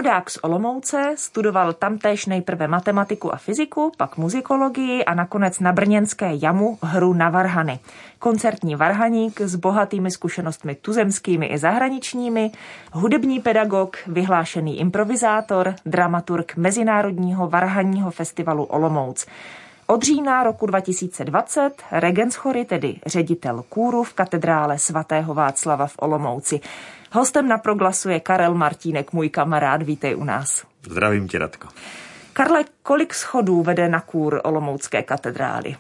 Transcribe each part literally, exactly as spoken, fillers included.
Chudák z Olomouce studoval tamtéž nejprve matematiku a fyziku, pak muzikologii a nakonec na brněnské Jamu hru na varhany. Koncertní varhaník s bohatými zkušenostmi tuzemskými i zahraničními, hudební pedagog, vyhlášený improvizátor, dramaturg Mezinárodního varhanního festivalu Olomouc. Od října roku dva tisíce dvacet regenschory, tedy ředitel kůru v katedrále svatého Václava v Olomouci. Hostem na Proglasu je Karel Martínek, můj kamarád. Vítej u nás. Zdravím tě, Radko. Karle, kolik schodů vede na kůr Olomoucké katedrály?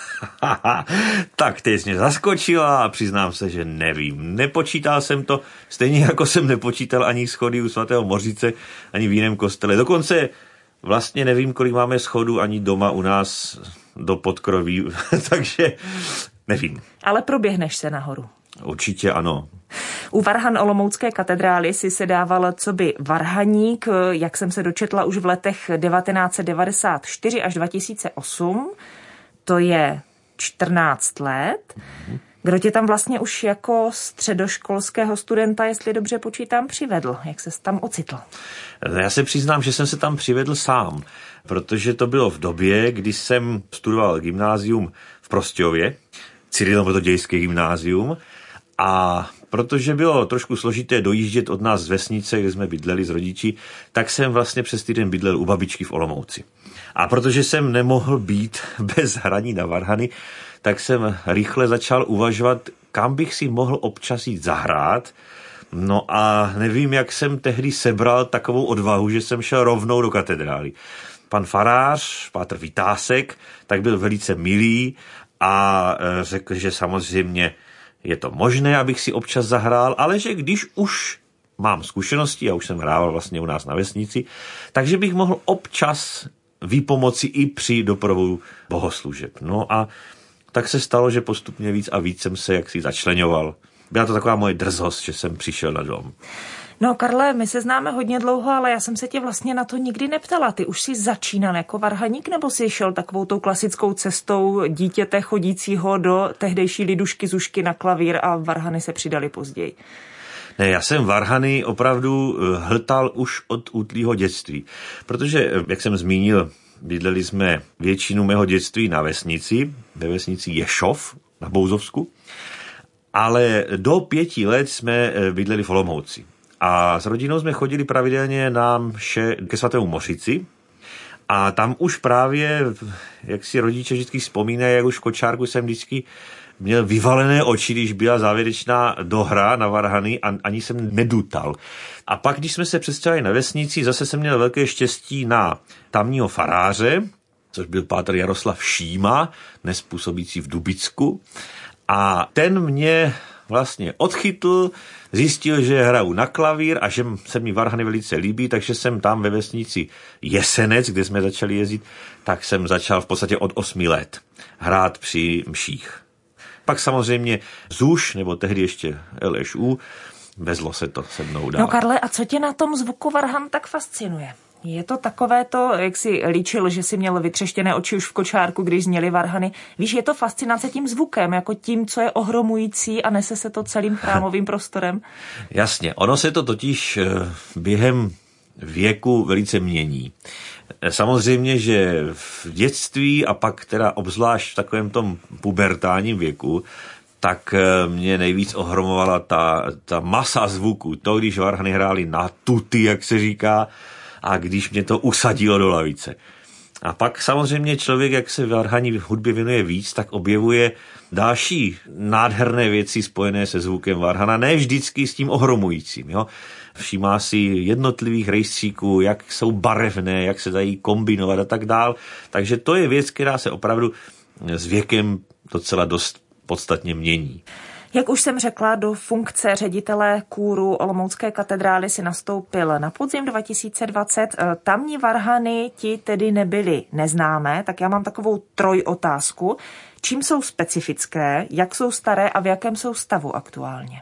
Tak, ty jsi mě zaskočila a přiznám se, že nevím. Nepočítal jsem to, stejně jako jsem nepočítal ani schody u svatého Mořice, ani v jiném kostele. Dokonce vlastně nevím, kolik máme schodů ani doma u nás do podkroví, takže nevím. Ale proběhneš se nahoru. Určitě ano. U varhan Olomoucké katedrály si se dával coby varhaník, jak jsem se dočetla už v letech devatenáct set devadesát čtyři až dva tisíce osm. To je čtrnáct let. Kdo tě tam vlastně už jako středoškolského studenta, jestli dobře počítám, přivedl? Jak ses tam ocitl? Já se přiznám, že jsem se tam přivedl sám, protože to bylo v době, kdy jsem studoval gymnázium v Prostějově, cyrilometodějské gymnázium, a protože bylo trošku složité dojíždět od nás z vesnice, kde jsme bydleli s rodiči, tak jsem vlastně přes týden bydlel u babičky v Olomouci. A protože jsem nemohl být bez hraní na varhany, tak jsem rychle začal uvažovat, kam bych si mohl občas jít zahrát. No a nevím, jak jsem tehdy sebral takovou odvahu, že jsem šel rovnou do katedrály. Pan farář, pátr Vytásek, tak byl velice milý a řekl, že samozřejmě je to možné, abych si občas zahrál, ale že když už mám zkušenosti, já už jsem hrával vlastně u nás na vesnici, takže bych mohl občas výpomoci i při doprovodu bohoslužeb. No a tak se stalo, že postupně víc a víc jsem se jaksi začleňoval. Byla to taková moje drzost, že jsem přišel na dom. No, Karle, my se známe hodně dlouho, ale já jsem se tě vlastně na to nikdy neptala. Ty už jsi začínal jako varhaník, nebo jsi šel takovou tou klasickou cestou dítěte chodícího do tehdejší lidušky zušky na klavír a varhany se přidali později? Ne, já jsem varhany opravdu hltal už od útlýho dětství, protože, jak jsem zmínil, bydleli jsme většinu mého dětství na vesnici, ve vesnici Ješov na Bouzovsku, ale do pěti let jsme bydleli v Olomouci. A s rodinou jsme chodili pravidelně na mše ke svatému Mořici a tam už právě, jak si rodiče vždycky vzpomínají, jak už v kočárku jsem vždycky měl vyvalené oči, když byla závěrečná dohra na varhany a ani jsem nedutal. A pak, když jsme se přestěhovali na vesnici, zase jsem měl velké štěstí na tamního faráře, což byl pátr Jaroslav Šíma, dnes působící v Dubicku. A ten mě vlastně odchytl, zjistil, že hraju na klavír a že se mi varhany velice líbí, takže jsem tam ve vesnici Jesenec, kde jsme začali jezdit, tak jsem začal v podstatě od osmi let hrát při mších. Pak samozřejmě ZUŠ, nebo tehdy ještě L Š U, vezlo se to se mnou dál. No, Karle, a co tě na tom zvuku varhan tak fascinuje? Je to takové to, jak jsi líčil, že jsi měl vytřeštěné oči už v kočárku, když zněly varhany. Víš, je to fascinace tím zvukem, jako tím, co je ohromující a nese se to celým chrámovým prostorem? Jasně, ono se to totiž během věku velice mění. Samozřejmě, že v dětství a pak teda obzvlášť v takovém tom pubertálním věku, tak mě nejvíc ohromovala ta, ta masa zvuku. To, když varhany hráli na tuty, jak se říká, a když mě to usadilo do lavice. A pak samozřejmě člověk, jak se varhaní hudbě věnuje víc, tak objevuje další nádherné věci spojené se zvukem varhana, ne vždycky s tím ohromujícím. Jo? Všímá si jednotlivých rejstříků, jak jsou barevné, jak se dají kombinovat a tak dál. Takže to je věc, která se opravdu s věkem docela dost podstatně mění. Jak už jsem řekla, do funkce ředitele kůru Olomoucké katedrály si nastoupil na podzim dva tisíce dvacet. Tamní varhany ti tedy nebyly neznámé, tak já mám takovou trojotázku. Čím jsou specifické, jak jsou staré a v jakém jsou stavu aktuálně?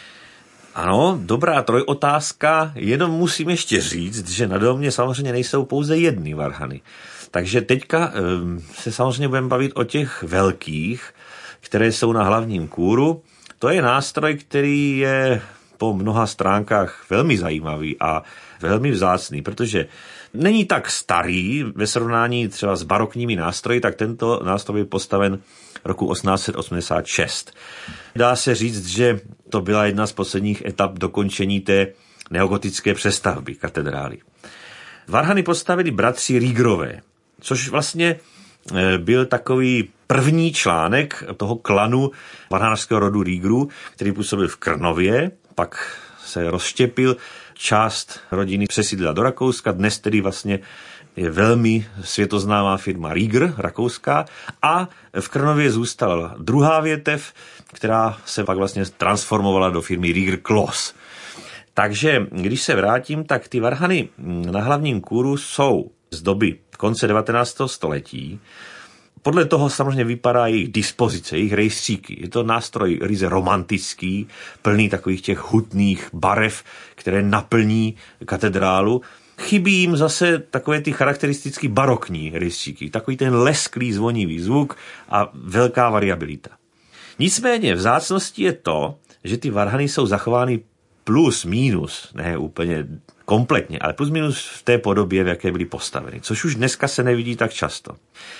Ano, dobrá trojotázka, jenom musím ještě říct, že na domě samozřejmě nejsou pouze jedny varhany. Takže teďka se samozřejmě budeme bavit o těch velkých, které jsou na hlavním kůru. To je nástroj, který je po mnoha stránkách velmi zajímavý a velmi vzácný, protože není tak starý ve srovnání třeba s barokními nástroji, tak tento nástroj je postaven roku osmnáct set osmdesát šest. Dá se říct, že to byla jedna z posledních etap dokončení té neogotické přestavby katedrály. Varhany postavili bratři Riegerové, což vlastně byl takový první článek toho klanu varhanářského rodu Riegerů, který působil v Krnově, pak se rozštěpil, část rodiny přesídlila do Rakouska, dnes tedy vlastně je velmi světoznámá firma Rieger, rakouská, a v Krnově zůstala druhá větev, která se pak vlastně transformovala do firmy Rieger Kloss. Takže když se vrátím, tak ty varhany na hlavním kůru jsou z doby konce devatenáctého století. Podle toho samozřejmě vypadá jejich dispozice, jejich rejstříky. Je to nástroj ryze romantický, plný takových těch hutných barev, které naplní katedrálu. Chybí jim zase takové ty charakteristicky barokní rejstříky, takový ten lesklý zvonivý zvuk a velká variabilita. Nicméně vzácností je to, že ty varhany jsou zachovány plus minus, ne úplně kompletně, ale plus minus v té podobě, v jaké byly postaveny, což už dneska se nevidí tak často.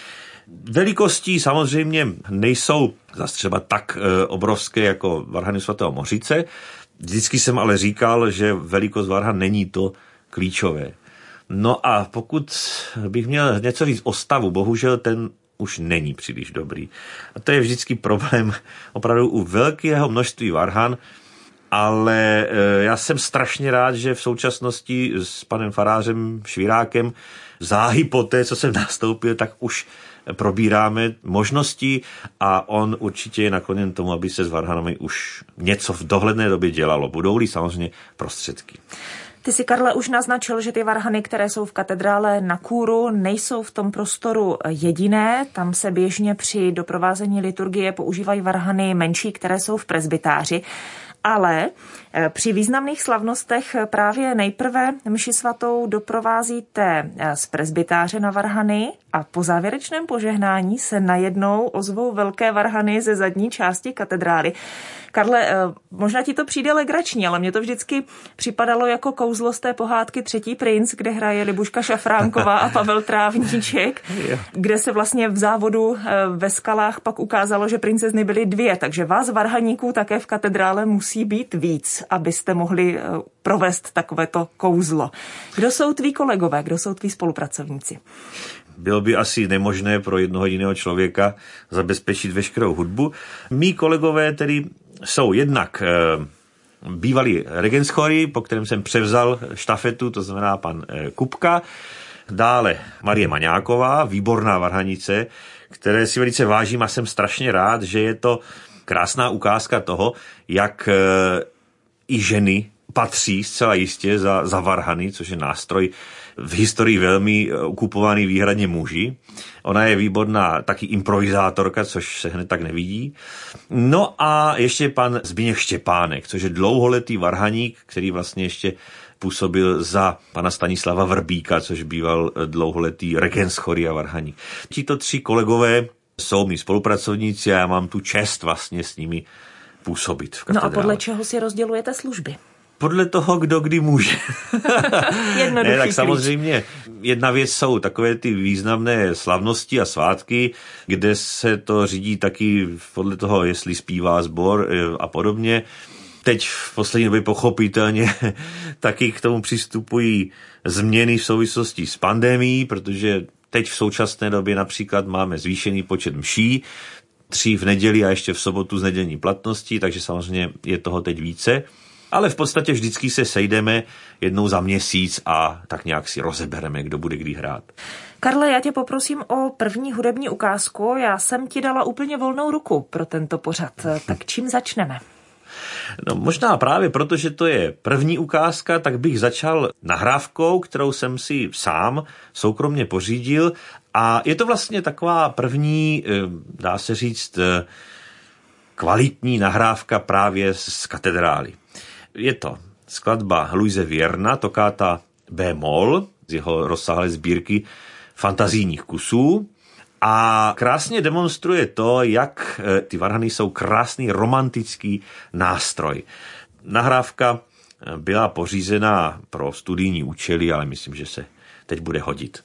Velikostí samozřejmě nejsou zase třeba tak e, obrovské jako varhany svatého Mořice. Vždycky jsem ale říkal, že velikost varhan není to klíčové. No a pokud bych měl něco říct o stavu, bohužel ten už není příliš dobrý. A to je vždycky problém opravdu u velkého množství varhan, ale e, já jsem strašně rád, že v současnosti s panem farářem Švirákem záhy po té, co jsem nastoupil, tak už probíráme možnosti a on určitě je nakloněn tomu, aby se s varhanami už něco v dohledné době dělalo. Budou-li samozřejmě prostředky. Ty si, Karle, už naznačil, že ty varhany, které jsou v katedrále na kůru, nejsou v tom prostoru jediné. Tam se běžně při doprovázení liturgie používají varhany menší, které jsou v presbytáři. Ale při významných slavnostech právě nejprve mši svatou doprovázíte z presbytáře na varhany a po závěrečném požehnání se najednou ozvou velké varhany ze zadní části katedrály. Karle, možná ti to přijde legrační, ale mně to vždycky připadalo jako kouzlo z té pohádky Třetí princ, kde hraje Libuška Šafránková a Pavel Trávníček, kde se vlastně v závodu ve skalách pak ukázalo, že princezny byly dvě, takže vás varhaníků také v katedrále musí být víc, abyste mohli provést takovéto kouzlo. Kdo jsou tví kolegové, kdo jsou tví spolupracovníci? Bylo by asi nemožné pro jednoho jediného člověka zabezpečit veškerou hudbu. Mí kolegové tedy jsou jednak e, bývalý regenschory, po kterém jsem převzal štafetu, to znamená pan e, Kupka, dále Marie Maňáková, výborná varhanice, které si velice vážím a jsem strašně rád, že je to krásná ukázka toho, jak e, i ženy patří zcela jistě za, za varhany, což je nástroj v historii velmi okupovaný výhradně muži. Ona je výborná taky improvizátorka, což se hned tak nevidí. No a ještě pan Zbigněk Štěpánek, což je dlouholetý varhaník, který vlastně ještě působil za pana Stanislava Vrbíka, což býval dlouholetý regenschory a varhaník. Tito tři kolegové jsou mý spolupracovníci a já mám tu čest vlastně s nimi působit v katedrále. No a podle čeho si rozdělujete služby? Podle toho, kdo kdy může. Ne, tak samozřejmě jedna věc jsou takové ty významné slavnosti a svátky, kde se to řídí taky podle toho, jestli zpívá sbor a podobně. Teď v poslední době pochopitelně taky k tomu přistupují změny v souvislosti s pandemií, protože teď v současné době například máme zvýšený počet mší, tři v neděli a ještě v sobotu z nedělní platnosti, takže samozřejmě je toho teď více. Ale v podstatě vždycky se sejdeme jednou za měsíc a tak nějak si rozebereme, kdo bude kdy hrát. Karle, já tě poprosím o první hudební ukázku. Já jsem ti dala úplně volnou ruku pro tento pořad. Tak čím začneme? No možná právě proto, že to je první ukázka, tak bych začal nahrávkou, kterou jsem si sám soukromně pořídil. A je to vlastně taková první, dá se říct, kvalitní nahrávka právě z katedrály. Je to skladba Luise Vierna, tokáta B-moll, z jeho rozsáhlé sbírky fantazijních kusů a krásně demonstruje to, jak ty varhany jsou krásný romantický nástroj. Nahrávka byla pořízena pro studijní účely, ale myslím, že se teď bude hodit.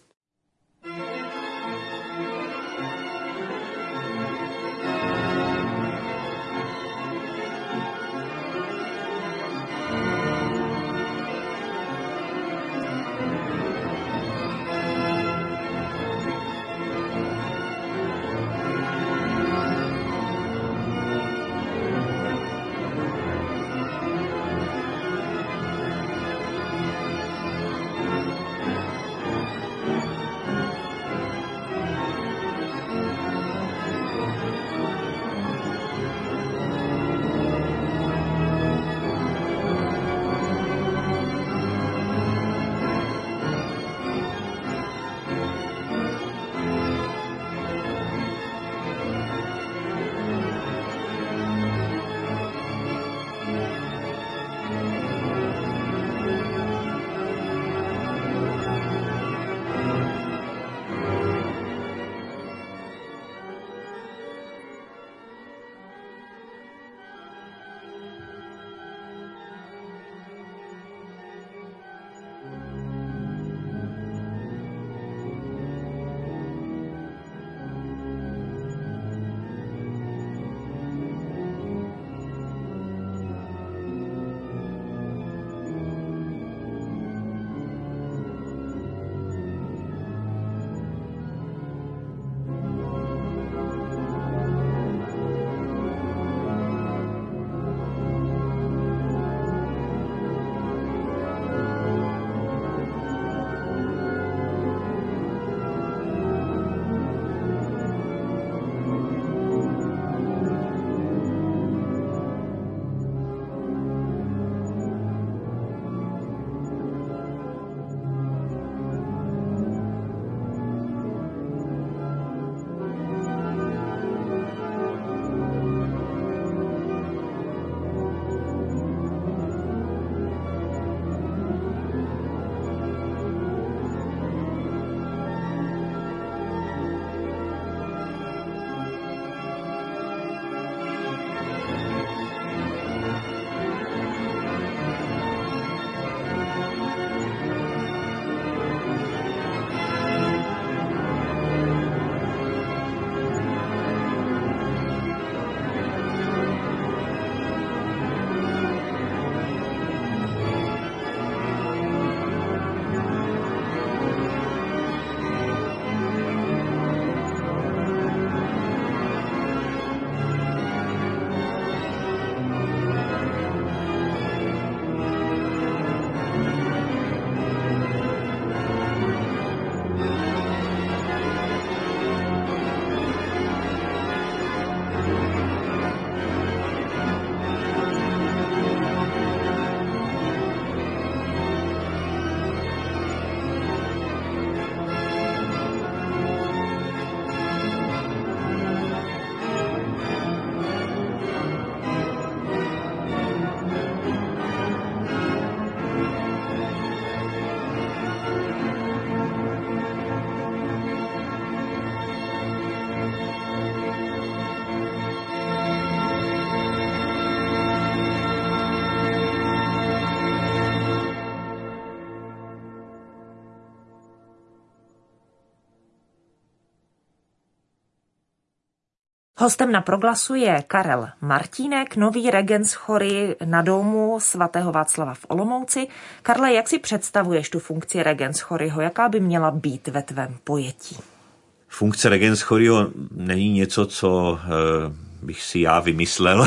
Hostem na Proglasu je Karel Martínek, nový regens chory na domu svatého Václava v Olomouci. Karle, jak si představuješ tu funkci regens choryho? Jaká by měla být ve tvém pojetí? Funkce regens choryho není něco, co e, bych si já vymyslel.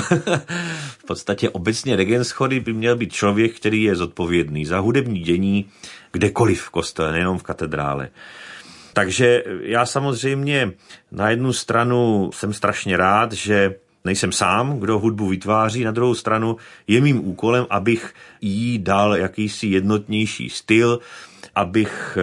V podstatě obecně regens chory by měl být člověk, který je zodpovědný za hudební dění kdekoliv v kostele, nejenom v katedrále. Takže já samozřejmě na jednu stranu jsem strašně rád, že nejsem sám, kdo hudbu vytváří, na druhou stranu je mým úkolem, abych jí dal jakýsi jednotnější styl, abych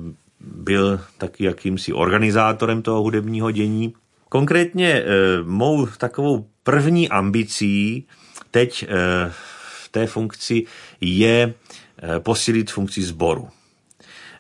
byl taky jakýmsi organizátorem toho hudebního dění. Konkrétně mou takovou první ambicí teď v té funkci je posílit funkci sboru.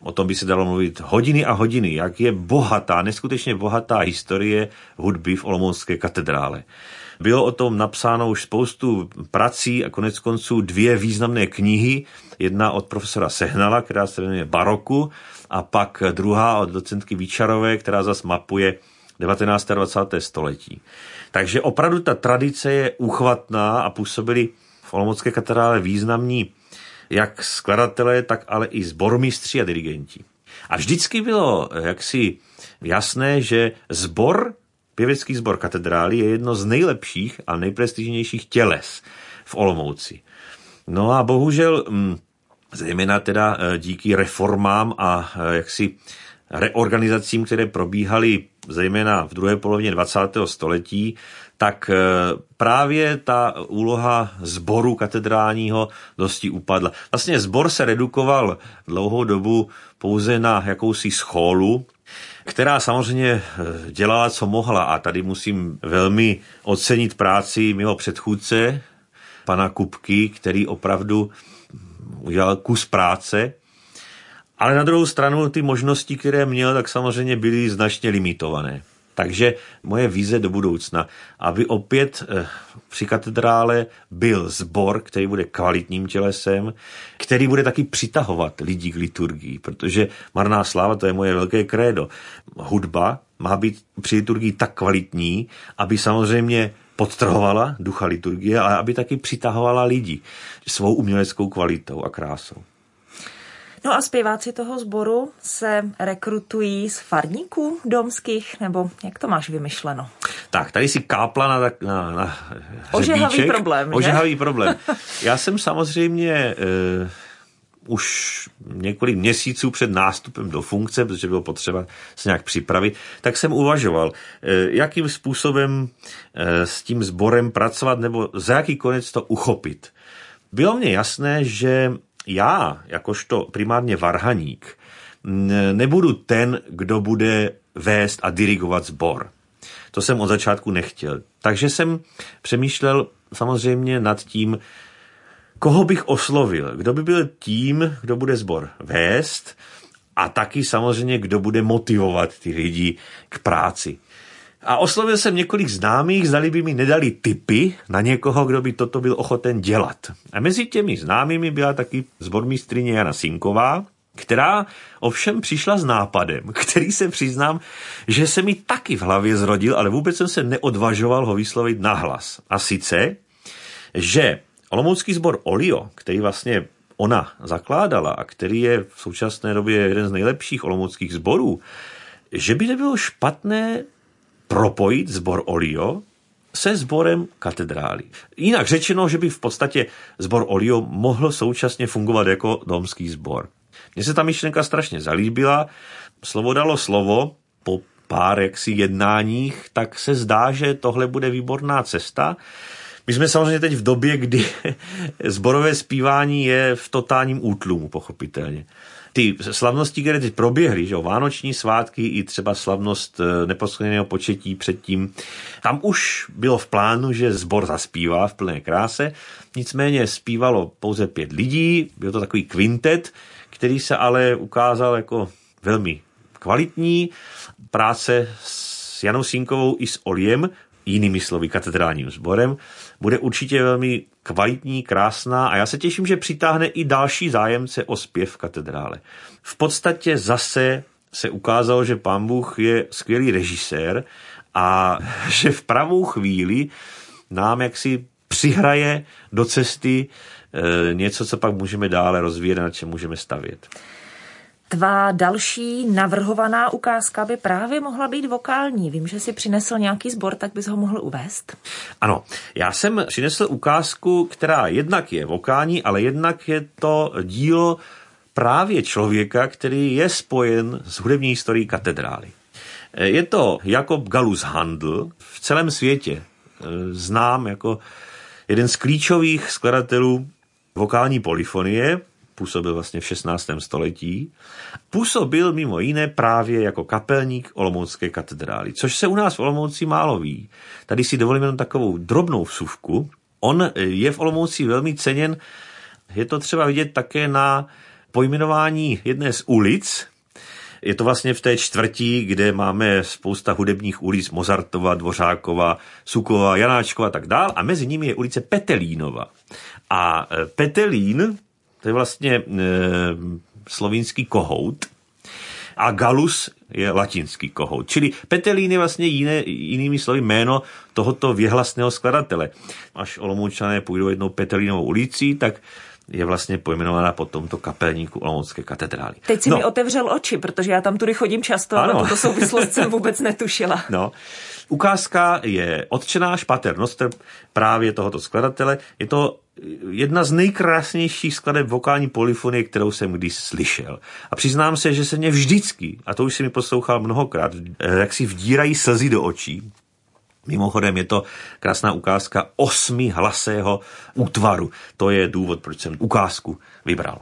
O tom by se dalo mluvit hodiny a hodiny, jak je bohatá, neskutečně bohatá historie hudby v olomoucké katedrále. Bylo o tom napsáno už spoustu prací a konec konců dvě významné knihy. Jedna od profesora Sehnala, která se jmenuje Baroku, a pak druhá od docentky Výčarové, která zas mapuje devatenácté a dvacáté století. Takže opravdu ta tradice je úchvatná a působili v olomoucké katedrále významní jak skladatelé, tak ale i sbormistři a dirigenti. A vždycky bylo jaksi jasné, že sbor, pěvecký sbor katedrály je jedno z nejlepších a nejprestižnějších těles v Olomouci. No a bohužel, zejména teda díky reformám a jaksi reorganizacím, které probíhaly zejména v druhé polovině dvacátého století, tak právě ta úloha sboru katedrálního dosti upadla. Vlastně sbor se redukoval dlouhou dobu pouze na jakousi schólu, která samozřejmě dělala, co mohla. A tady musím velmi ocenit práci mého předchůdce, pana Kupky, který opravdu udělal kus práce. Ale na druhou stranu ty možnosti, které měl, tak samozřejmě byly značně limitované. Takže moje vize do budoucna, aby opět při katedrále byl sbor, který bude kvalitním tělesem, který bude taky přitahovat lidi k liturgii, protože marná sláva, to je moje velké krédo. Hudba má být při liturgii tak kvalitní, aby samozřejmě podtrhovala ducha liturgie, ale aby taky přitahovala lidi svou uměleckou kvalitou a krásou. No a zpěváci toho sboru se rekrutují z farníků domských, nebo jak to máš vymyšleno? Tak, tady si kápla na, na, na Ožehavý problém, že? Ožehavý problém. Já jsem samozřejmě e, už několik měsíců před nástupem do funkce, protože bylo potřeba se nějak připravit, tak jsem uvažoval, e, jakým způsobem e, s tím sborem pracovat, nebo za jaký konec to uchopit. Bylo mně jasné, že já, jakožto primárně varhaník, nebudu ten, kdo bude vést a dirigovat sbor. To jsem od začátku nechtěl. Takže jsem přemýšlel samozřejmě nad tím, koho bych oslovil, kdo by byl tím, kdo bude sbor vést a taky samozřejmě, kdo bude motivovat ty lidi k práci. A oslovil jsem několik známých, zdali by mi nedali tipy na někoho, kdo by toto byl ochoten dělat. A mezi těmi známými byla taky sbormistryně Jana Sinková, která ovšem přišla s nápadem, který se přiznám, že se mi taky v hlavě zrodil, ale vůbec jsem se neodvažoval ho vyslovit nahlas. A sice, že olomoucký sbor Olio, který vlastně ona zakládala a který je v současné době jeden z nejlepších olomouckých sborů, že by nebylo špatné propojit sbor Olio se sborem katedrály. Jinak řečeno, že by v podstatě sbor Olio mohl současně fungovat jako domský sbor. Mně se ta myšlenka strašně zalíbila, slovo dalo slovo, po pár jaksi jednáních, tak se zdá, že tohle bude výborná cesta. My jsme samozřejmě teď v době, kdy sborové zpívání je v totálním útlumu, pochopitelně. Ty slavnosti, které teď proběhly, že vánoční svátky i třeba slavnost neposledného početí předtím, tam už bylo v plánu, že sbor zaspívá v plné kráse, nicméně zpívalo pouze pět lidí, byl to takový kvintet, který se ale ukázal jako velmi kvalitní. Práce s Janou Sinkovou i s Oliem, jinými slovy katedrálním sborem, bude určitě velmi kvalitní, krásná a já se těším, že přitáhne i další zájemce o zpěv v katedrále. V podstatě zase se ukázalo, že Pán Bůh je skvělý režisér a že v pravou chvíli nám jaksi přihraje do cesty e, něco, co pak můžeme dále rozvíjet a na čem můžeme stavět. Tvá další navrhovaná ukázka by právě mohla být vokální. Vím, že si přinesl nějaký sbor, tak bys ho mohl uvést? Ano, já jsem přinesl ukázku, která jednak je vokální, ale jednak je to dílo právě člověka, který je spojen s hudební historií katedrály. Je to Jakob Galus Handl, v celém světě znám jako jeden z klíčových skladatelů vokální polyfonie, působil vlastně v šestnáctém století. Působil mimo jiné právě jako kapelník olomoucké katedrály, což se u nás v Olomouci málo ví. Tady si dovolím jenom takovou drobnou vsuvku. On je v Olomouci velmi ceněn, je to třeba vidět také na pojmenování jedné z ulic. Je to vlastně v té čtvrtí, kde máme spousta hudebních ulic, Mozartova, Dvořákova, Sukova, Janáčkova a tak dál. A mezi nimi je ulice Petelínova. A Petelín, to je vlastně e, slovinský kohout, a Gallus je latinský kohout. Čili Petelín je vlastně jiné, jinými slovy jméno tohoto věhlasného skladatele. Až Olomoučané půjdou jednou Petelínovou ulicí, tak je vlastně pojmenovaná po tomto kapelníku Olomoucké katedrály. Teď si no. mi otevřel oči, protože já tam tudy chodím často, ano. Ale tuto souvislost jsem vůbec netušila. No. Ukázka je Otčenáš Pater Noster právě tohoto skladatele. Je to jedna z nejkrásnějších skladeb vokální polyfonie, kterou jsem kdy slyšel. A přiznám se, že se mě vždycky, a to už si mi poslouchal mnohokrát, jak si vdírají slzy do očí. Mimochodem je to krásná ukázka osmi hlasého útvaru. To je důvod, proč jsem ukázku vybral.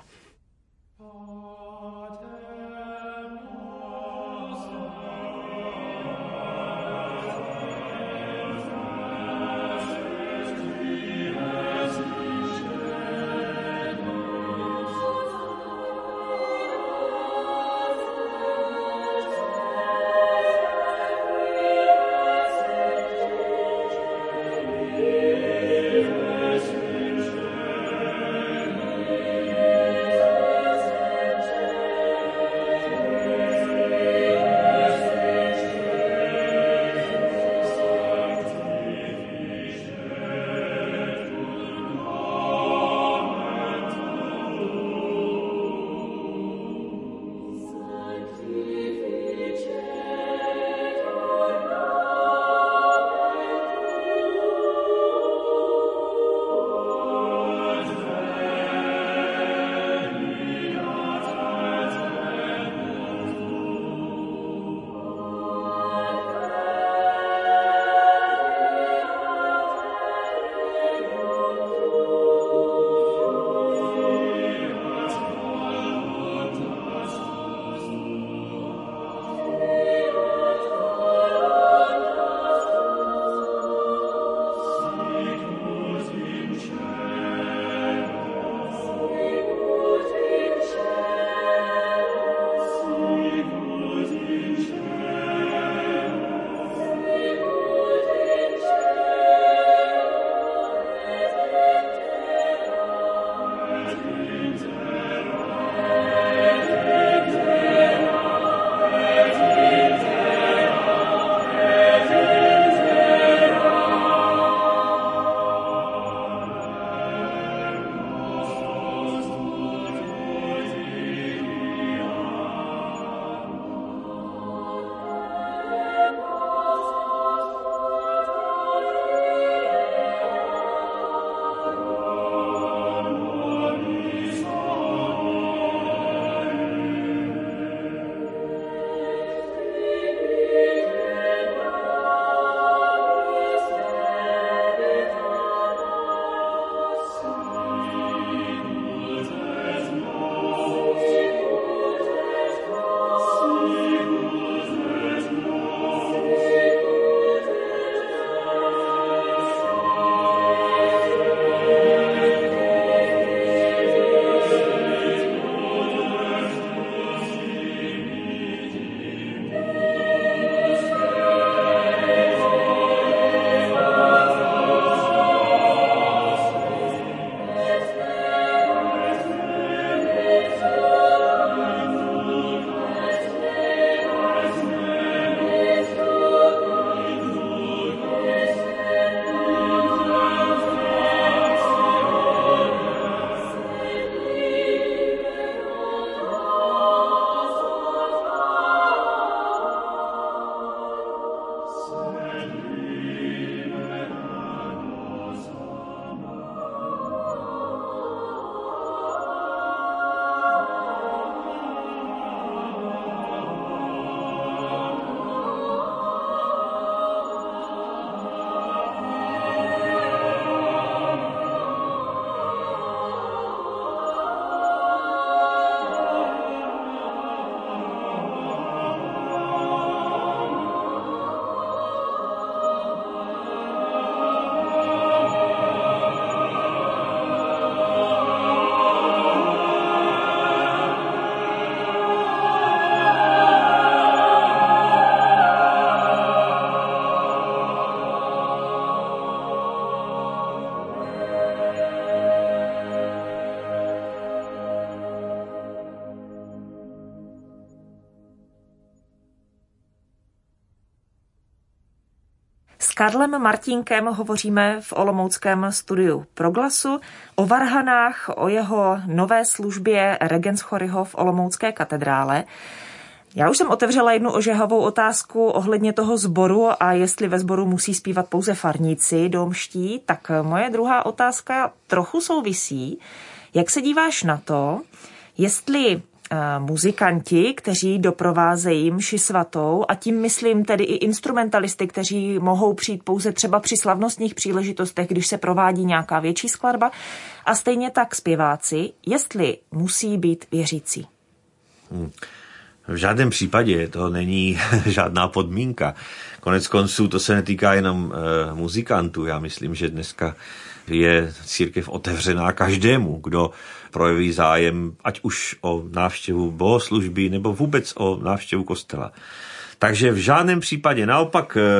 S Karlem Martínkem hovoříme v olomouckém studiu Proglasu o varhanách, o jeho nové službě Regenschoryho v olomoucké katedrále. Já už jsem otevřela jednu ožehavou otázku ohledně toho sboru a jestli ve sboru musí zpívat pouze farníci domští, tak moje druhá otázka trochu souvisí. Jak se díváš na to, jestli muzikanti, kteří doprovázejí mši svatou, a tím myslím tedy i instrumentalisty, kteří mohou přijít pouze třeba při slavnostních příležitostech, když se provádí nějaká větší skladba, a stejně tak zpěváci, jestli musí být věřící? Hmm. V žádném případě to není žádná podmínka. Konec konců to se netýká jenom e, muzikantů. Já myslím, že dneska je církev otevřená každému, kdo projeví zájem, ať už o návštěvu bohoslužby nebo vůbec o návštěvu kostela. Takže v žádném případě. Naopak e,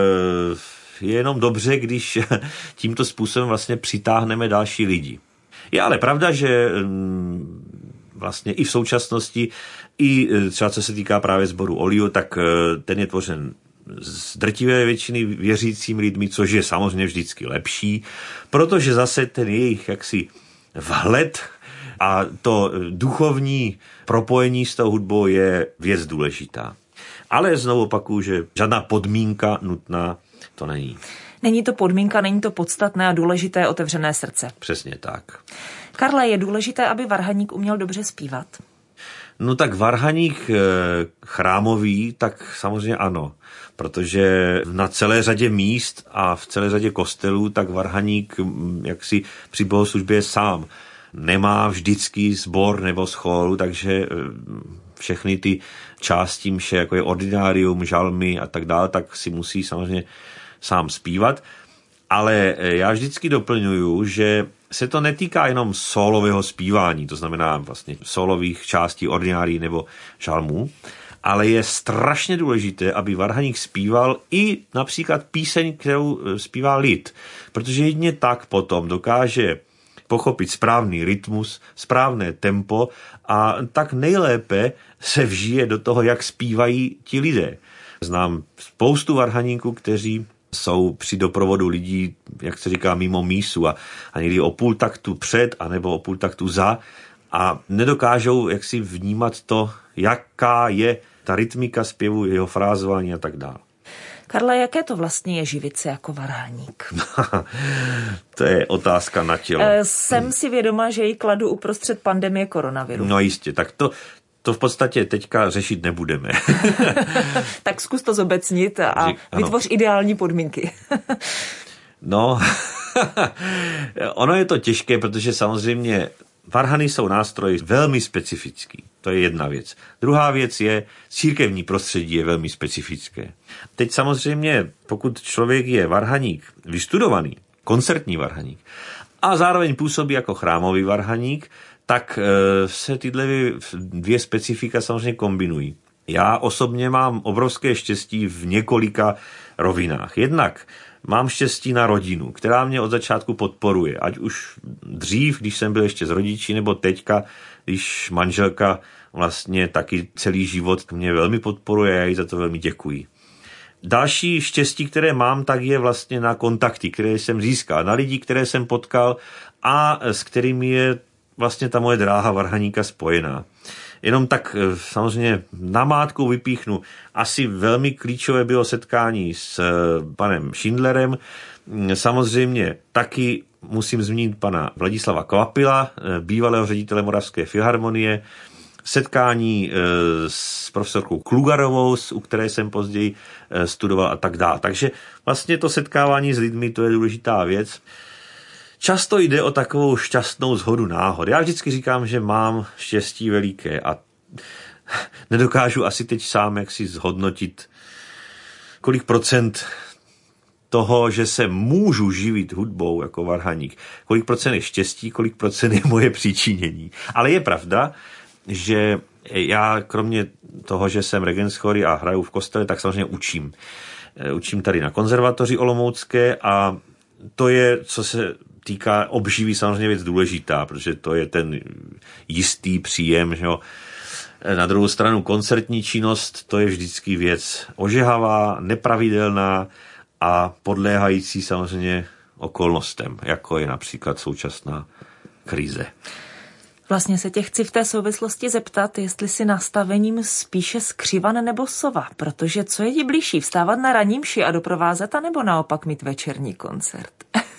je jenom dobře, když tímto způsobem vlastně přitáhneme další lidi. Je ale pravda, že mm, vlastně i v současnosti, i třeba co se týká právě sboru Olio, tak ten je tvořen z drtivé většiny věřícími lidmi, což je samozřejmě vždycky lepší, protože zase ten jejich jaksi vhled a to duchovní propojení s tou hudbou je věc důležitá. Ale znovu opakuju, že žádná podmínka nutná to není. Není to podmínka, není to podstatné a důležité otevřené srdce. Přesně tak. Karle, je důležité, aby varhaník uměl dobře zpívat? No tak varhaník chrámový, tak samozřejmě ano, protože na celé řadě míst a v celé řadě kostelů tak varhaník jaksi při bohoslužbě je sám. Nemá vždycky sbor nebo scholu, takže všechny ty části mše, jako je ordinárium, žalmy a tak dále, tak si musí samozřejmě sám zpívat. Ale já vždycky doplňuju, že se to netýká jenom sólového zpívání, to znamená vlastně sólových částí ordinárií nebo žalmů, ale je strašně důležité, aby varhaník zpíval i například píseň, kterou zpívá lid, protože jedině tak potom dokáže pochopit správný rytmus, správné tempo a tak nejlépe se vžije do toho, jak zpívají ti lidé. Znám spoustu varhaníků, kteří jsou při doprovodu lidí, jak se říká, mimo mísu a, a někdy o půl taktu před anebo o půl taktu za a nedokážou jaksi vnímat to, jaká je ta rytmika zpěvu, jeho frázování a tak dále. Karle, jaké to vlastně je živit se jako varhaník? To je otázka na tělo. E, jsem si vědoma, že ji kladu uprostřed pandemie koronaviru. No jistě, tak to... To v podstatě teďka řešit nebudeme. Tak zkus to zobecnit a Řík, vytvoř ideální podmínky. No, ono je to těžké, protože samozřejmě varhany jsou nástroj velmi specifický. To je jedna věc. Druhá věc je, církevní prostředí je velmi specifické. Teď samozřejmě, pokud člověk je varhaník vystudovaný, koncertní varhaník, a zároveň působí jako chrámový varhaník, tak se tyhle dvě specifika samozřejmě kombinují. Já osobně mám obrovské štěstí v několika rovinách. Jednak mám štěstí na rodinu, která mě od začátku podporuje. Ať už dřív, když jsem byl ještě s rodiči, nebo teďka, když manželka vlastně taky celý život mě velmi podporuje, já jí za to velmi děkuji. Další štěstí, které mám, tak je vlastně na kontakty, které jsem získal, na lidi, které jsem potkal a s kterými je vlastně ta moje dráha varhaníka spojená. Jenom tak samozřejmě namátkou vypíchnu. Asi velmi klíčové bylo setkání s panem Schindlerem. Samozřejmě taky musím zmínit pana Vladislava Kvapila, bývalého ředitele Moravské filharmonie, setkání s profesorkou Klugarovou, u které jsem později studoval a tak dále. Takže vlastně to setkávání s lidmi, to je důležitá věc. Často jde o takovou šťastnou shodu náhod. Já vždycky říkám, že mám štěstí veliké a nedokážu asi teď sám jak si zhodnotit, kolik procent toho, že se můžu živit hudbou jako varhaník, kolik procent je štěstí, kolik procent je moje příčinění. Ale je pravda, že já kromě toho, že jsem Regenschory a hraju v kostele, tak samozřejmě učím. Učím tady na konzervatoři olomoucké a to je, co se týká obživy, samozřejmě věc důležitá, protože to je ten jistý příjem, že jo. Na druhou stranu koncertní činnost, to je vždycky věc ožehavá, nepravidelná a podléhající samozřejmě okolnostem, jako je například současná krize. Vlastně se tě chci v té souvislosti zeptat, jestli si nastavením spíše skřivan nebo sova, protože co je ti blížší, vstávat na ranní mši a doprovázet, a nebo naopak mít večerní koncert?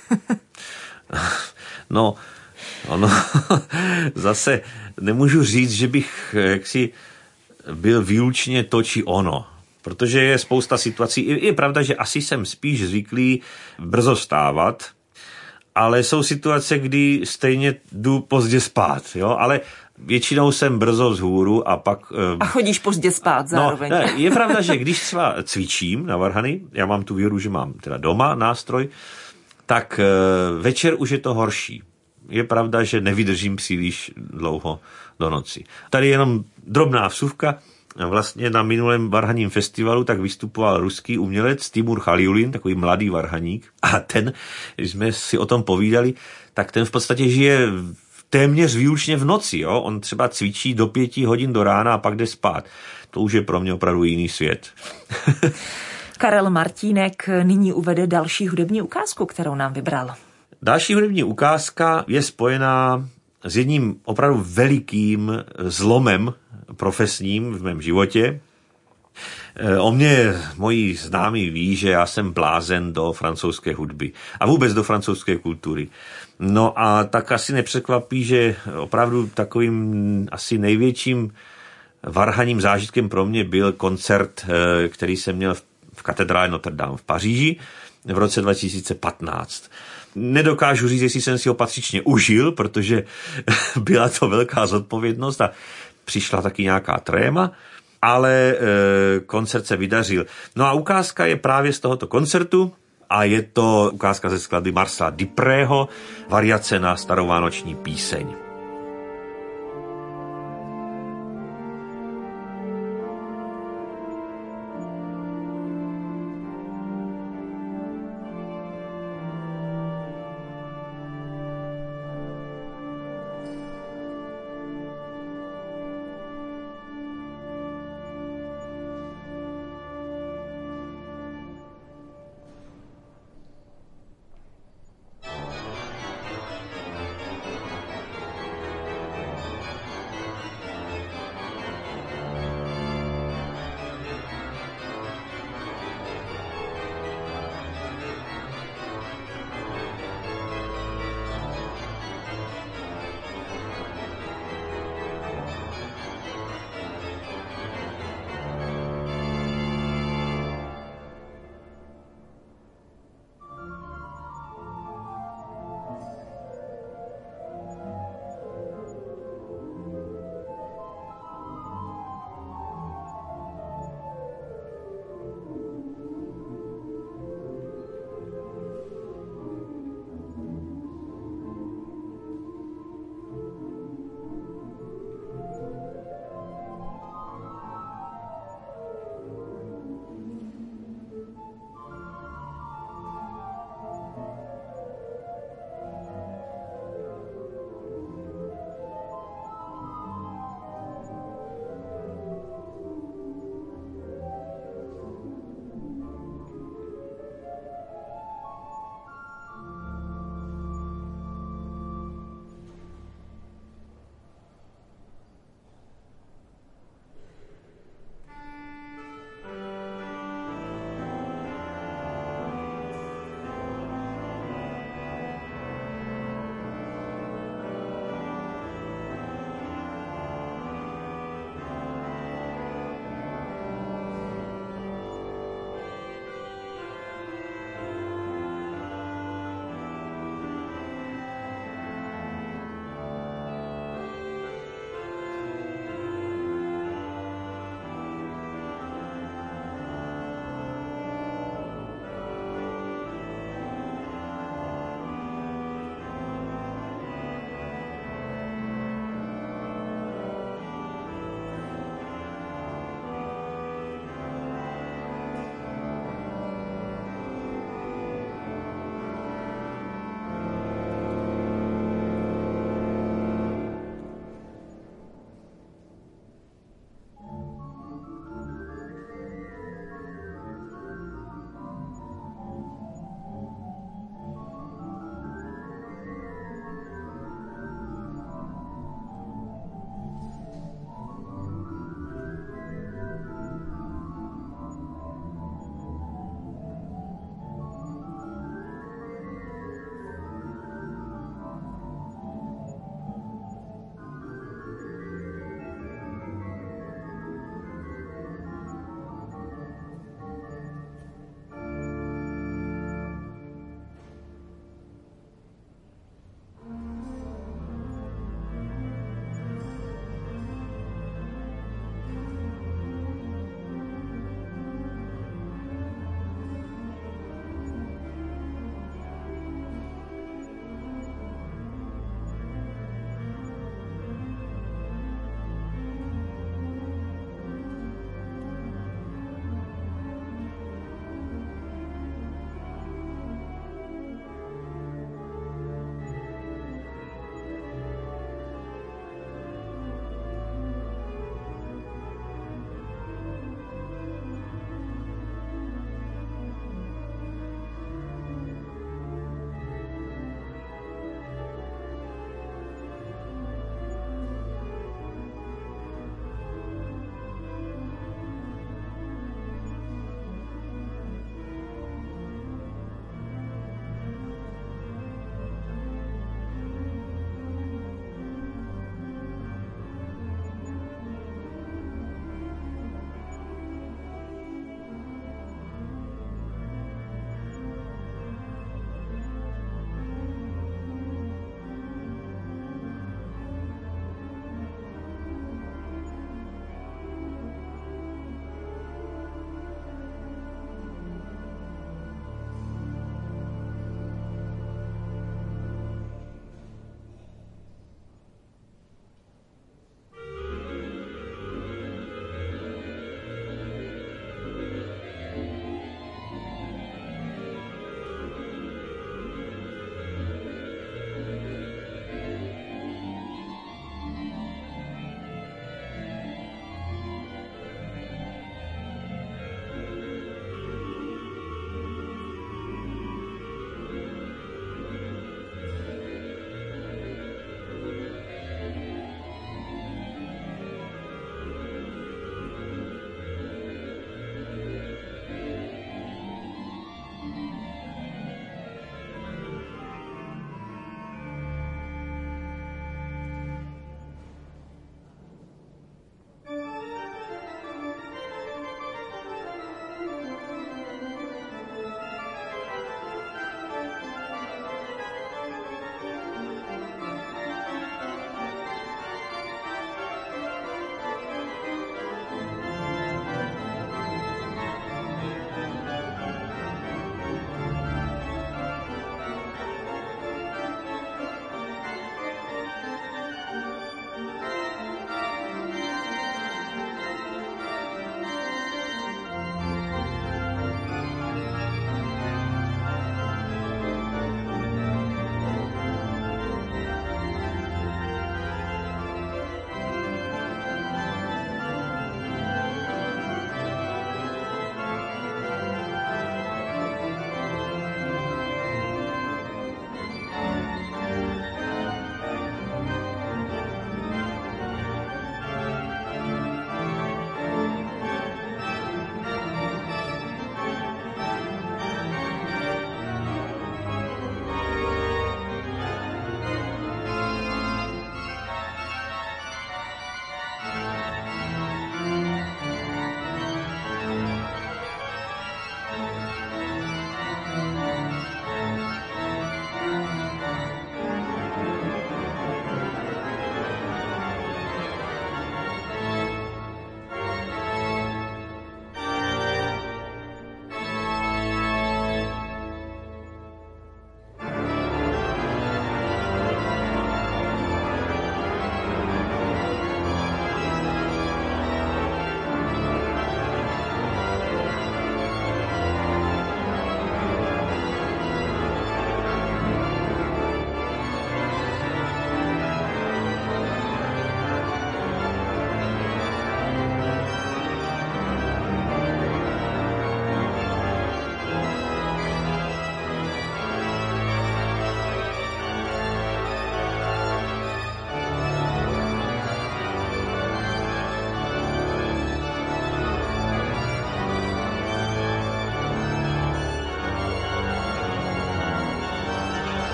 No, ono, zase nemůžu říct, že bych jaksi byl výlučně to či ono, protože je spousta situací. Je, je pravda, že asi jsem spíš zvyklý brzo vstávat, ale jsou situace, kdy stejně jdu pozdě spát, jo, ale většinou jsem brzo vzhůru a pak... A chodíš pozdě spát zároveň. No, ne, je pravda, že když třeba cvičím na varhany, já mám tu výhodu, že mám teda doma nástroj, tak večer už je to horší. Je pravda, že nevydržím příliš dlouho do noci. Tady jenom drobná vsuvka. Vlastně na minulém varhaním festivalu tak vystupoval ruský umělec Timur Chaliulin, takový mladý varhaník. A ten, když jsme si o tom povídali, tak ten v podstatě žije téměř výlučně v noci. Jo? On třeba cvičí do pěti hodin do rána a pak jde spát. To už je pro mě opravdu jiný svět. Karel Martínek nyní uvede další hudební ukázku, kterou nám vybral. Další hudební ukázka je spojená s jedním opravdu velikým zlomem profesním v mém životě. O mě moji známí ví, že já jsem blázen do francouzské hudby a vůbec do francouzské kultury. No a tak asi nepřekvapí, že opravdu takovým asi největším varhaním zážitkem pro mě byl koncert, který jsem měl v katedrále Notre Dame v Paříži v roce dva tisíce patnáct. Nedokážu říct, jestli jsem si ho patřičně užil, protože byla to velká zodpovědnost a přišla taky nějaká tréma, ale e, koncert se vydařil. No a ukázka je právě z tohoto koncertu a je to ukázka ze skladby Marcela Duprého, variace na starovánoční píseň.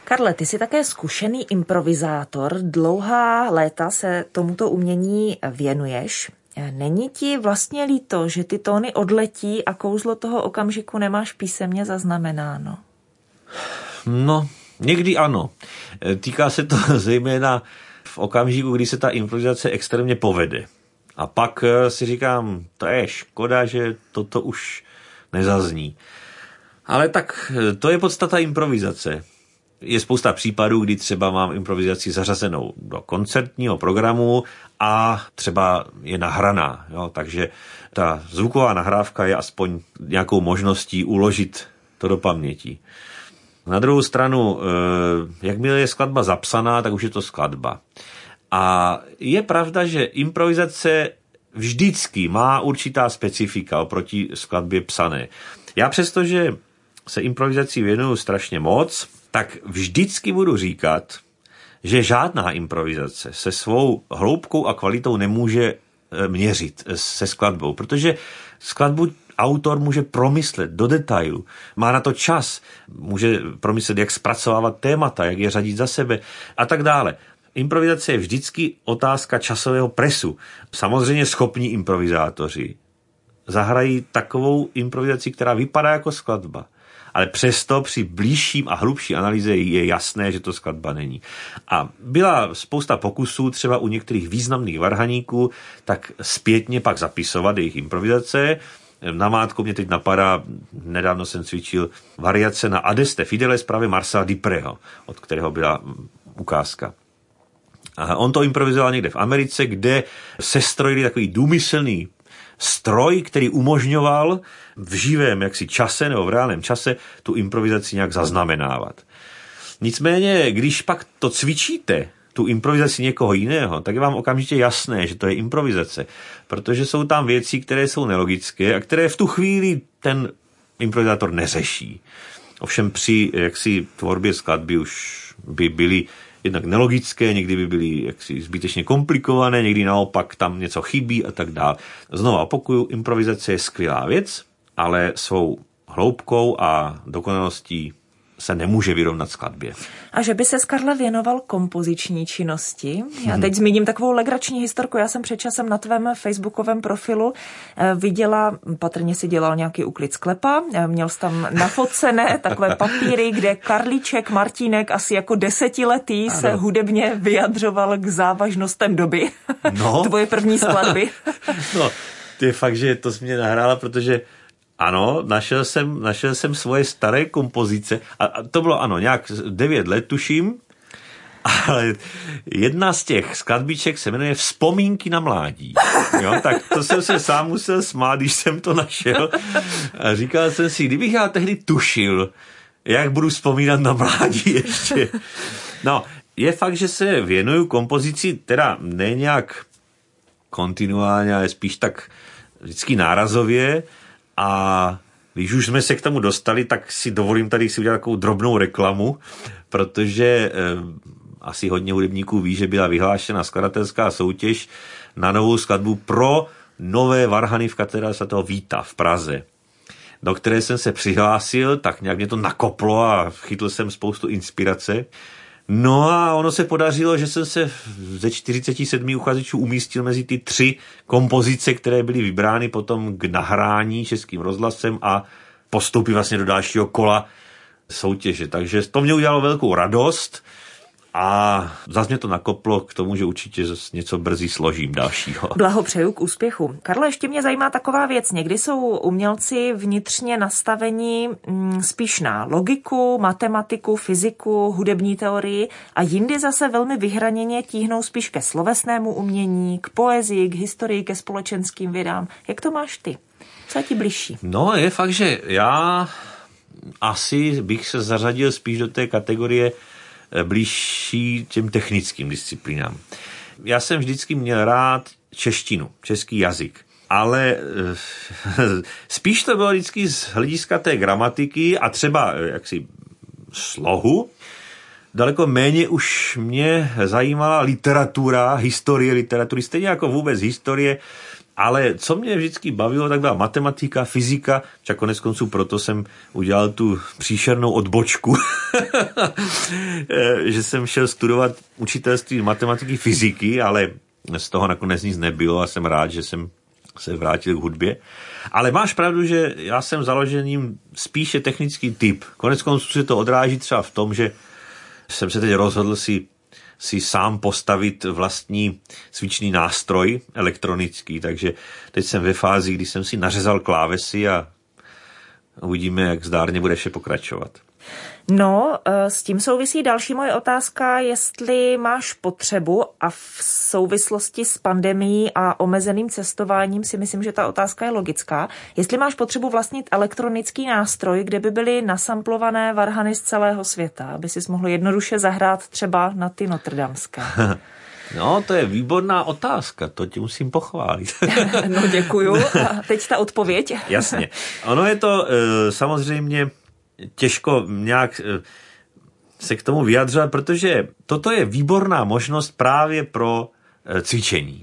Karle, ty jsi také zkušený improvizátor, dlouhá léta se tomuto umění věnuješ. Není ti vlastně líto, že ty tóny odletí a kouzlo toho okamžiku nemáš písemně zaznamenáno? No, někdy ano. Týká se to zejména v okamžiku, kdy se ta improvizace extrémně povede. A pak si říkám, to je škoda, že toto už nezazní. Ale tak to je podstata improvizace. Je spousta případů, kdy třeba mám improvizaci zařazenou do koncertního programu a třeba je nahraná. Jo? Takže ta zvuková nahrávka je aspoň nějakou možností uložit to do paměti. Na druhou stranu, jakmile je skladba zapsaná, tak už je to skladba. A je pravda, že improvizace vždycky má určitá specifika oproti skladbě psané. Já přestože se improvizací věnuju strašně moc, tak vždycky budu říkat, že žádná improvizace se svou hloubkou a kvalitou nemůže měřit se skladbou, protože skladbu autor může promyslet do detailu, má na to čas, může promyslet, jak zpracovávat témata, jak je řadit za sebe a tak dále. Improvizace je vždycky otázka časového presu. Samozřejmě schopní improvizátoři zahrají takovou improvizaci, která vypadá jako skladba. Ale přesto při blížším a hlubší analýze je jasné, že to skladba není. A byla spousta pokusů třeba u některých významných varhaníků, tak zpětně pak zapisovat jejich improvizace. Namátkou mě teď napadá, nedávno jsem cvičil variace na Adeste Fideles právě Marcela Dupreho, od kterého byla ukázka. A on to improvizoval někde v Americe, kde sestrojili takový důmyslný stroj, který umožňoval v živém jaksi čase nebo v reálném čase tu improvizaci nějak zaznamenávat. Nicméně, když pak to cvičíte, tu improvizaci někoho jiného, tak je vám okamžitě jasné, že to je improvizace, protože jsou tam věci, které jsou nelogické a které v tu chvíli ten improvizátor neřeší. Ovšem při jaksi tvorbě skladby už by byly jednak nelogické, někdy by byly jaksi zbytečně komplikované, někdy naopak tam něco chybí a tak dále. Znovu opakuju, improvizace je skvělá věc, ale svou hloubkou a dokonalostí se nemůže vyrovnat skladbě. A že by se Karle věnoval kompoziční činnosti? Já teď zmíním takovou legrační historku. Já jsem před časem na tvém facebookovém profilu viděla, patrně si dělal nějaký úklid sklepa, měl jsi tam nafocené takové papíry, kde Karlíček Martínek asi jako desetiletý ano. se hudebně vyjadřoval k závažnostem doby. No. Tvoje první skladby. No, to je fakt, že to jsi mě nahrála, protože ano, našel jsem, našel jsem svoje staré kompozice a, a to bylo ano, nějak devět let tuším, ale jedna z těch skladbiček se jmenuje Vzpomínky na mládí. Jo, tak to jsem se sám musel smát, když jsem to našel a říkal jsem si, kdybych já tehdy tušil, jak budu vzpomínat na mládí ještě. No, je fakt, že se věnuju kompozici, teda ne nějak kontinuálně, ale spíš tak vždycky nárazově. A když už jsme se k tomu dostali, tak si dovolím tady si udělat takovou drobnou reklamu, protože eh, asi hodně hudebníků ví, že byla vyhlášena skladatelská soutěž na novou skladbu pro nové varhany v katedrále svatého Víta v Praze, do které jsem se přihlásil, tak nějak mě to nakoplo a chytl jsem spoustu inspirace. No a ono se podařilo, že jsem se ze čtyřicet sedm uchazečů umístil mezi ty tři kompozice, které byly vybrány potom k nahrání Českým rozhlasem a postupy vlastně do dalšího kola soutěže. Takže to mě udělalo velkou radost a zase mě to nakoplo k tomu, že určitě něco brzy složím dalšího. Blahopřeju k úspěchu. Karlo, ještě mě zajímá taková věc. Někdy jsou umělci vnitřně nastaveni spíš na logiku, matematiku, fyziku, hudební teorii a jindy zase velmi vyhraněně tíhnou spíš ke slovesnému umění, k poezii, k historii, ke společenským vědám. Jak to máš ty? Co je ti bližší? No, je fakt, že já asi bych se zařadil spíš do té kategorie blížší těm technickým disciplínám. Já jsem vždycky měl rád češtinu, český jazyk, ale spíš to bylo vždycky z hlediska té gramatiky a třeba jaksi slohu. Daleko méně už mě zajímala literatura, historie literatury, stejně jako vůbec historie Ale co mě vždycky bavilo, tak byla matematika, fyzika, však konec konců proto jsem udělal tu příšernou odbočku, že jsem šel studovat učitelství matematiky, fyziky, ale z toho nakonec nic nebylo a jsem rád, že jsem se vrátil k hudbě. Ale máš pravdu, že já jsem založením spíše technický typ. Konec konců se to odráží třeba v tom, že jsem se teď rozhodl si si sám postavit vlastní cvičný nástroj elektronický, takže teď jsem ve fázi, kdy jsem si nařezal klávesy a uvidíme, jak zdárně bude vše pokračovat. No, s tím souvisí další moje otázka, jestli máš potřebu a v souvislosti s pandemií a omezeným cestováním si myslím, že ta otázka je logická, jestli máš potřebu vlastnit elektronický nástroj, kde by byly nasamplované varhany z celého světa, aby si mohl jednoduše zahrát třeba na ty notrdamské. No, to je výborná otázka, to ti musím pochválit. No, děkuju. A teď ta odpověď. Jasně. Ono je to e, samozřejmě těžko nějak se k tomu vyjadřovat, protože toto je výborná možnost právě pro cvičení.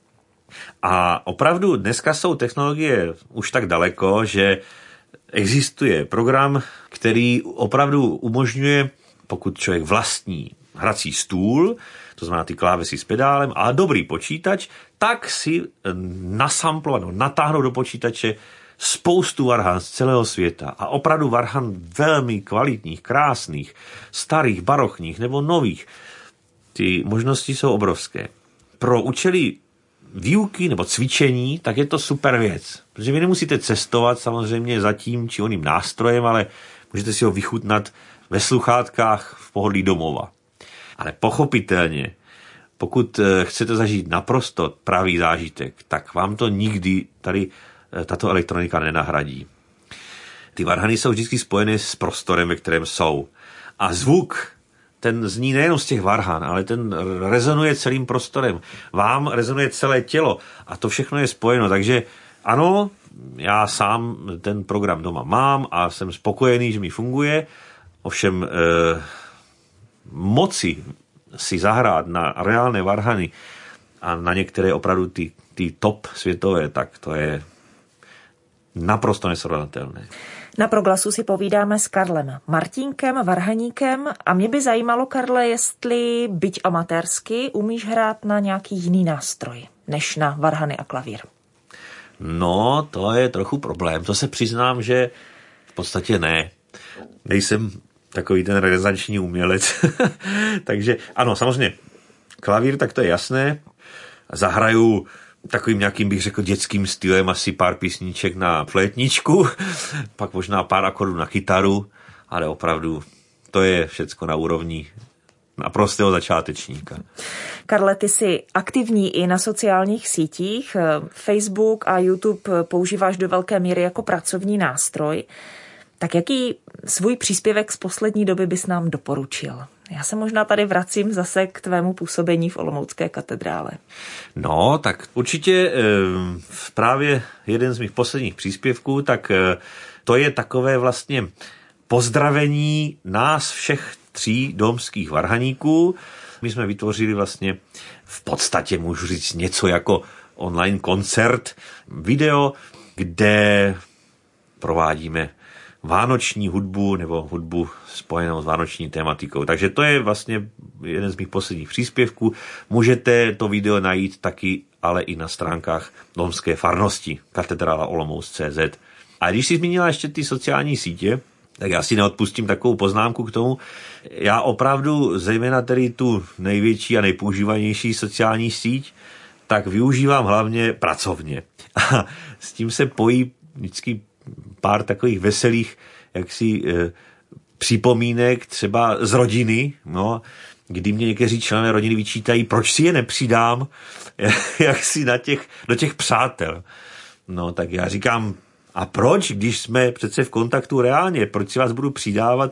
A opravdu dneska jsou technologie už tak daleko, že existuje program, který opravdu umožňuje, pokud člověk vlastní hrací stůl, to znamená ty klávesy s pedálem a dobrý počítač, tak si nasamplovat, natáhnout do počítače spoustu varhan z celého světa a opravdu varhan velmi kvalitních, krásných, starých, barochních nebo nových. Ty možnosti jsou obrovské. Pro účely výuky nebo cvičení, tak je to super věc. Protože vy nemusíte cestovat samozřejmě za tím či oným nástrojem, ale můžete si ho vychutnat ve sluchátkách v pohodlí domova. Ale pochopitelně, pokud chcete zažít naprosto pravý zážitek, tak vám to nikdy tady tato elektronika nenahradí. Ty varhany jsou vždycky spojené s prostorem, ve kterém jsou. A zvuk, ten zní nejenom z těch varhan, ale ten rezonuje celým prostorem. Vám rezonuje celé tělo a to všechno je spojeno. Takže ano, já sám ten program doma mám a jsem spokojený, že mi funguje. Ovšem eh, moci si zahrát na reálné varhany a na některé opravdu ty, ty top světové, tak to je naprosto nesrovnatelné. Na Proglasu si povídáme s Karlem Martínkem, varhaníkem a mě by zajímalo, Karle, jestli byť amatérsky umíš hrát na nějaký jiný nástroj, než na varhany a klavír. No, to je trochu problém. To se přiznám, že v podstatě ne. Nejsem takový ten renesanční umělec. Takže ano, samozřejmě klavír, tak to je jasné. Zahraju takovým nějakým, bych řekl, dětským stylem asi pár písniček na flétničku, pak možná pár akordů na kytaru, ale opravdu to je všecko na úrovni naprostého začátečníka. Karle, ty jsi aktivní i na sociálních sítích. Facebook a YouTube používáš do velké míry jako pracovní nástroj. Tak jaký svůj příspěvek z poslední doby bys nám doporučil? Já se možná tady vracím zase k tvému působení v Olomoucké katedrále. No, tak určitě právě jeden z mých posledních příspěvků, tak to je takové vlastně pozdravení nás všech tří domských varhaníků. My jsme vytvořili vlastně v podstatě, můžu říct, něco jako online koncert, video, kde provádíme vánoční hudbu nebo hudbu spojenou s vánoční tématikou. Takže to je vlastně jeden z mých posledních příspěvků. Můžete to video najít taky, ale i na stránkách domské farnosti katedrála Olomouc tečka cé zet. A když jsi zmínila ještě ty sociální sítě, tak já si neodpustím takovou poznámku k tomu. Já opravdu, zejména tedy tu největší a nejpoužívanější sociální síť, tak využívám hlavně pracovně. A s tím se pojí vždycky pár takových veselých jaksi e, připomínek třeba z rodiny, no, kdy mě někteří členové rodiny vyčítají, proč si je nepřidám jak si na těch, do těch přátel. No tak já říkám, a proč, když jsme přece v kontaktu reálně, proč si vás budu přidávat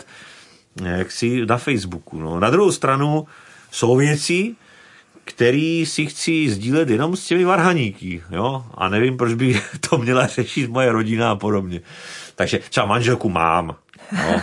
jaksi na Facebooku. No, na druhou stranu jsou věci, který si chci sdílet jenom s těmi varhaníky, jo, a nevím, proč by to měla řešit moje rodina a podobně. Takže třeba manželku mám, no.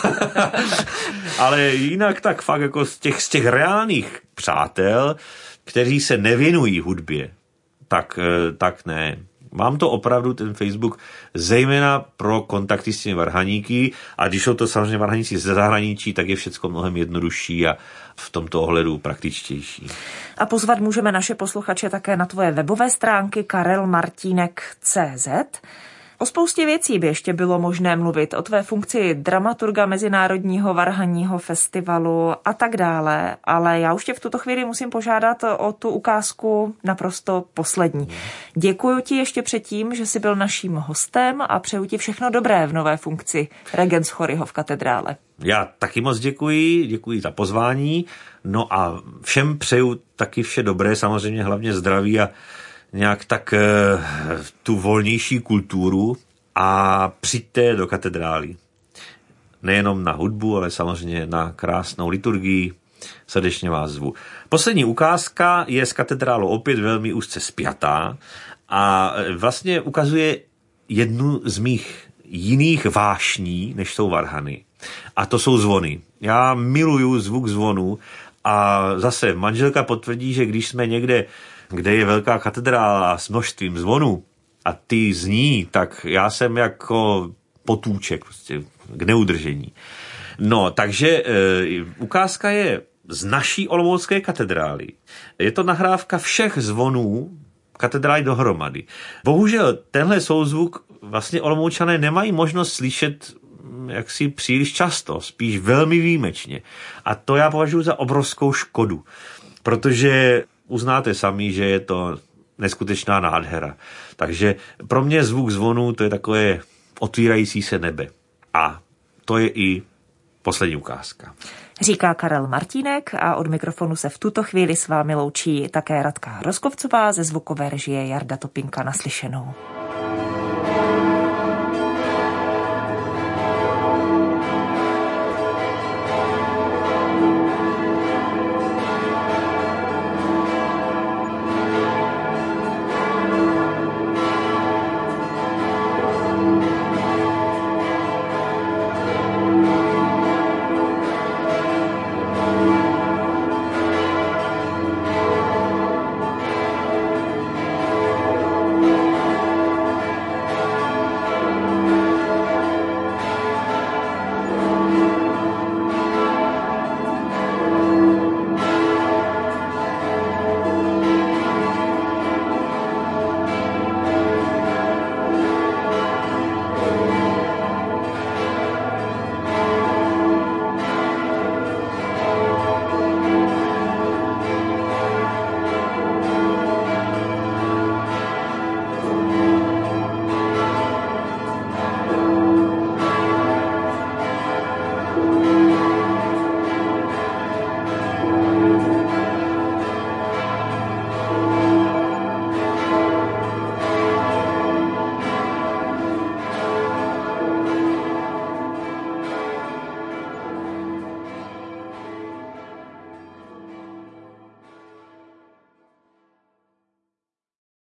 Ale jinak tak fakt jako z těch, z těch reálných přátel, kteří se nevěnují hudbě, tak, tak ne. Mám to opravdu ten Facebook zejména pro kontakty s těmi varhaníky a když jsou to samozřejmě varhaníci ze zahraničí, tak je všecko mnohem jednodušší a v tomto ohledu praktičtější. A pozvat můžeme naše posluchače také na tvoje webové stránky karel martínek tečka cé zet. O spoustě věcí by ještě bylo možné mluvit, o tvé funkci dramaturga Mezinárodního varhanního festivalu a tak dále, ale já už tě v tuto chvíli musím požádat o tu ukázku naprosto poslední. Děkuji ti ještě předtím, že jsi byl naším hostem a přeju ti všechno dobré v nové funkci regenschoryho v katedrále. Já taky moc děkuji, děkuji za pozvání, no a všem přeju taky vše dobré, samozřejmě hlavně zdraví a nějak tak e, tu volnější kulturu a přijďte do katedrály. Nejenom na hudbu, ale samozřejmě na krásnou liturgii. Srdečně vás zvu. Poslední ukázka je s katedrálou opět velmi úzce spjatá a vlastně ukazuje jednu z mých jiných vášní, než jsou varhany. A to jsou zvony. Já miluju zvuk zvonu a zase manželka potvrdí, že když jsme někde, kde je velká katedrála s množstvím zvonů a ty zní, tak já jsem jako potůček, prostě k neudržení. No, takže e, ukázka je z naší olomoucké katedrály. Je to nahrávka všech zvonů katedrály dohromady. Bohužel tenhle souzvuk vlastně Olomoučané nemají možnost slyšet jaksi příliš často, spíš velmi výjimečně. A to já považuji za obrovskou škodu, protože uznáte sami, že je to neskutečná nádhera. Takže pro mě zvuk zvonu to je takové otvírající se nebe. A to je i poslední ukázka. Říká Karel Martínek a od mikrofonu se v tuto chvíli s vámi loučí také Radka Roskovcová, ze zvukové režie Jarda Topinka. Naslyšenou.